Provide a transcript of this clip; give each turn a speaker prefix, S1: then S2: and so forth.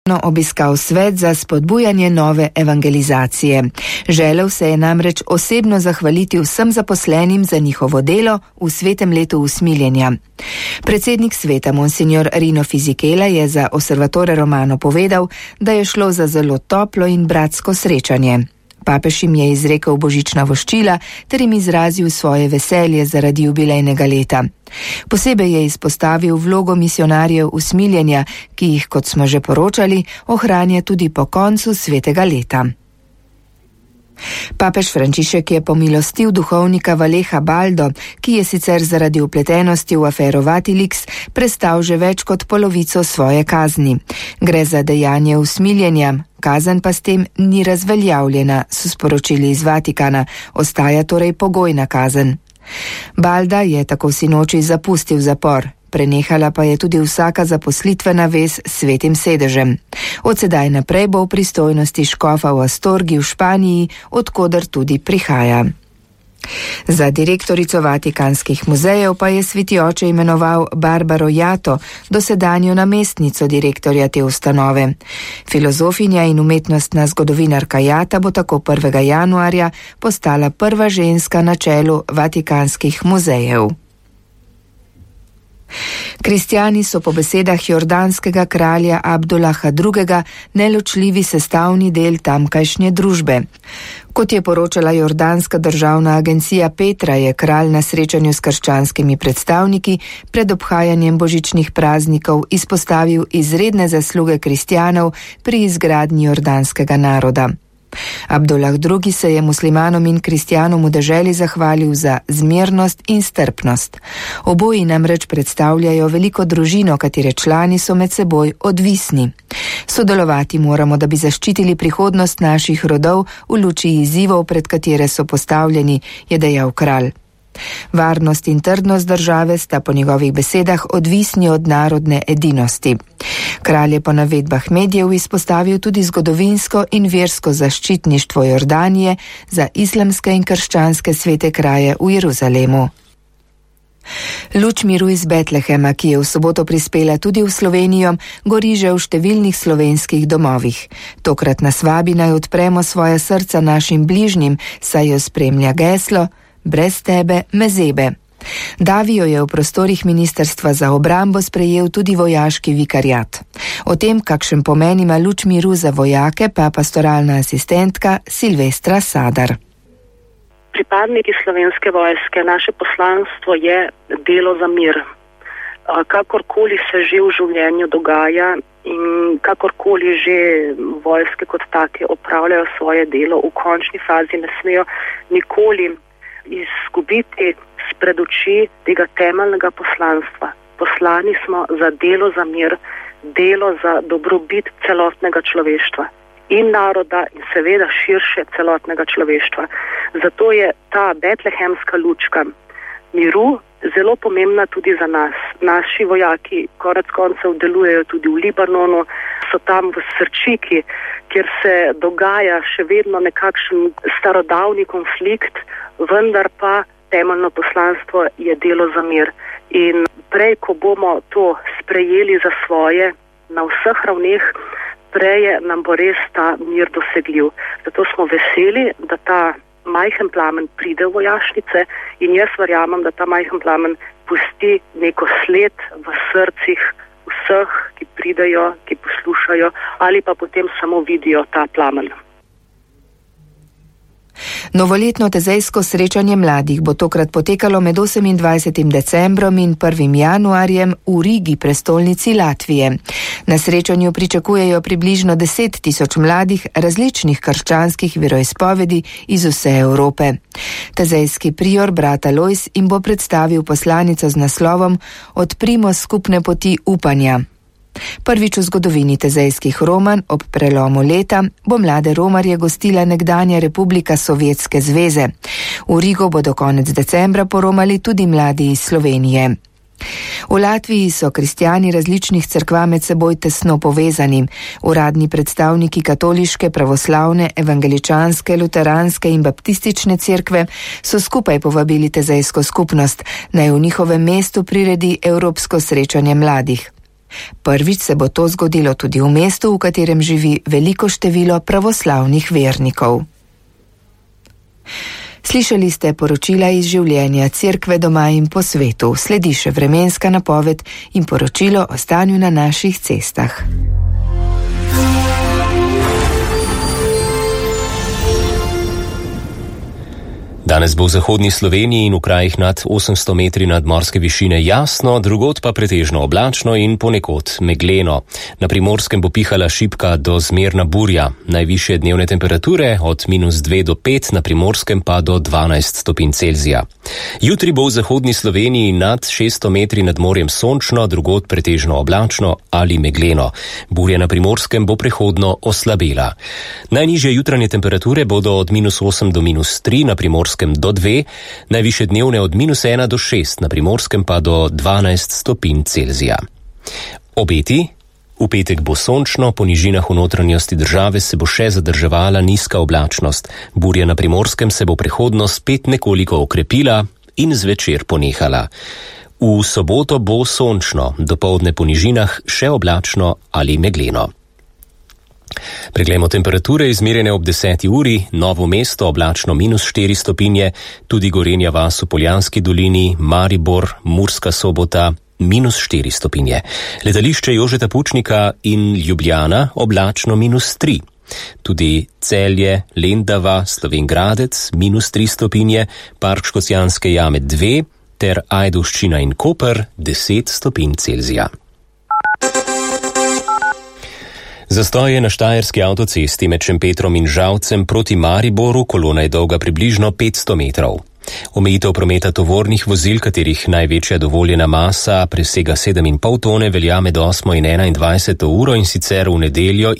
S1: obiskal svet za spodbujanje nove evangelizacije. Želel se je namreč osebno zahvaliti vsem zaposlenim za njihovo delo v svetem letu usmiljenja. Predsednik sveta monsignor Rino Fisichella je za Osservatore Romano povedal, da je šlo za zelo toplo in bratsko srečanje. Papež jim je izrekel božična voščila ter jim izrazil svoje veselje zaradi jubilejnega leta. Posebej je izpostavil vlogo misionarjev usmiljenja, ki jih, kot smo že poročali, ohranja tudi po koncu svetega leta. Papež Frančišek je pomilostil duhovnika Valeha Baldo, ki je sicer zaradi vpletenosti v afero Vatilix prestal že več kot polovico svoje kazni. Gre za dejanje usmiljenja, kazen pa s tem ni razveljavljena, so sporočili iz Vatikana, ostaja torej pogojna kazen. Balda je tako sinoči zapustil zapor. Prenehala pa je tudi vsaka zaposlitvena vez s Svetim sedežem. Od sedaj naprej bo v pristojnosti škofa v Astorgi v Španiji, odkoder tudi prihaja. Za direktorico Vatikanskih muzejev pa je sveti oče imenoval Barbaro Jato, dosedanjo namestnico direktorja te ustanove. Filozofinja in umetnostna zgodovinarka Jata bo tako 1. januarja postala prva ženska na čelu Vatikanskih muzejev. Kristjani so po besedah jordanskega kralja Abdullaha II. Neločljivi sestavni del tamkajšnje družbe. Kot je poročala jordanska državna agencija Petra, je kralj na srečanju s krščanskimi predstavniki pred obhajanjem božičnih praznikov izpostavil izredne zasluge kristjanov pri izgradnji jordanskega naroda. Abdullah II. Se je muslimanom in kristjanom v deželi zahvalil za zmernost in strpnost. Oboji namreč predstavljajo veliko družino, katere člani so med seboj odvisni. Sodelovati moramo, da bi zaščitili prihodnost naših rodov v luči izzivov, pred katere so postavljeni, je dejal kralj. Varnost in trdnost države sta po njegovih besedah odvisni od narodne edinosti. Kralj je po navedbah medijev izpostavil tudi zgodovinsko in versko zaščitništvo Jordanije za islamske in krščanske svete kraje v Jeruzalemu. Luč miru iz Betlehema, ki je v soboto prispela tudi v Slovenijo, gori že v številnih slovenskih domovih. Tokrat nas vabi, naj odpremo svoja srca našim bližnjim, saj jo spremlja geslo Brez tebe me zebe. Davijo je v prostorih Ministrstva za obrambo sprejel tudi vojaški vikariat. O tem, kakšen pomen ima luč miru za vojake, pa pastoralna asistentka Silvestra Sadar.
S2: Pripadniki Slovenske vojske, naše poslanstvo je delo za mir. Kakorkoli se že v življenju dogaja in kakorkoli že vojske kot take opravljajo svoje delo, v končni fazi ne smejo nikoli izgubiti spred oči tega temeljnega poslanstva. Poslani smo za delo za mir, delo za dobrobit celotnega človeštva in naroda in seveda širše celotnega človeštva. Zato je ta betlehemska lučka miru zelo pomembna tudi za nas. Naši vojaki konec koncev delujejo tudi v Libanonu, so tam v srčiki, kjer se dogaja še vedno nekakšen starodavni konflikt, vendar pa temeljno poslanstvo je delo za mir. In prej, ko bomo to sprejeli za svoje na vseh ravneh, prej nam bo res ta mir dosegljiv. Zato smo veseli, da ta majhen plamen pride v vojašnice in jaz verjamem, da ta majhen plamen pusti neko sled v srcih vseh, ki pridejo, ki poslušajo ali pa potem samo vidijo ta plamen.
S1: Novoletno tezejsko srečanje mladih bo tokrat potekalo med 28. decembrom in 1. januarjem v Rigi, prestolnici Latvije. Na srečanju pričakujejo približno 10 000 mladih različnih krščanskih veroizpovedi iz vse Evrope. Tezejski prior brat Alojz jim bo predstavil poslanico z naslovom Odprimo skupne poti upanja. Prvič v zgodovini tezejskih Romanj ob prelomu leta bo mlade romarje gostila nekdanja Republika Sovjetske zveze. V Rigo bodo konec decembra poromali tudi mladi iz Slovenije. V Latviji so kristjani različnih cerkva med seboj tesno povezani. Uradni predstavniki katoliške, pravoslavne, evangeličanske, luteranske in baptistične cerkve so skupaj povabili tezejsko skupnost, naj v njihovem mestu priredi evropsko srečanje mladih. Prvič se bo to zgodilo tudi v mestu, v katerem živi veliko število pravoslavnih vernikov. Slišali ste poročila iz življenja cerkve doma in po svetu. Sledi še vremenska napoved in poročilo o stanju na naših cestah.
S3: Danes bo v zahodni Sloveniji in v krajih nad 800 metri nadmorske višine jasno, drugod pa pretežno oblačno in ponekod megleno. Na Primorskem bo pihala šibka do zmerna burja. Najvišje dnevne temperature od -2 do 5, na Primorskem pa do 12 stopinj Celzija. Jutri bo v zahodni Sloveniji nad 600 metri nad morjem sončno, drugod pretežno oblačno ali megleno. Burja na Primorskem bo prehodno oslabela. Najnižje jutranje temperature bodo od -8 do -3, na Primorskem do 2, najviše dnevne od -1 do 6, na Primorskem pa do 12 stopinj Celzija. Obeti? V petek bo sončno, po nižinah v notranjosti države se bo še zadrževala nizka oblačnost. Burja na Primorskem se bo prehodno spet nekoliko okrepila in zvečer ponehala. V soboto bo sončno, dopoldne po nižinah še oblačno ali megleno. Preglejmo temperature izmerjene ob 10. uri, Novo mesto oblačno -4 stopinje, tudi Gorenja vas v Poljanski dolini, Maribor, Murska Sobota -4 stopinje. Letališče Jožeta Pučnika in Ljubljana oblačno -3. Tudi Celje, Lendava, Slovenj Gradec -3 stopinje, Park Škocjanske jame 2 ter Ajdovščina in Koper 10 stopinj Celzija. Zastoj je na štajerski avtocesti med Šempetrom in Žalcem proti Mariboru, kolona je dolga približno 500 metrov. Omejitev prometa tovornih vozil, katerih največja dovoljena masa presega 7,5 tone, velja med 8. in 21. uro in sicer v nedeljo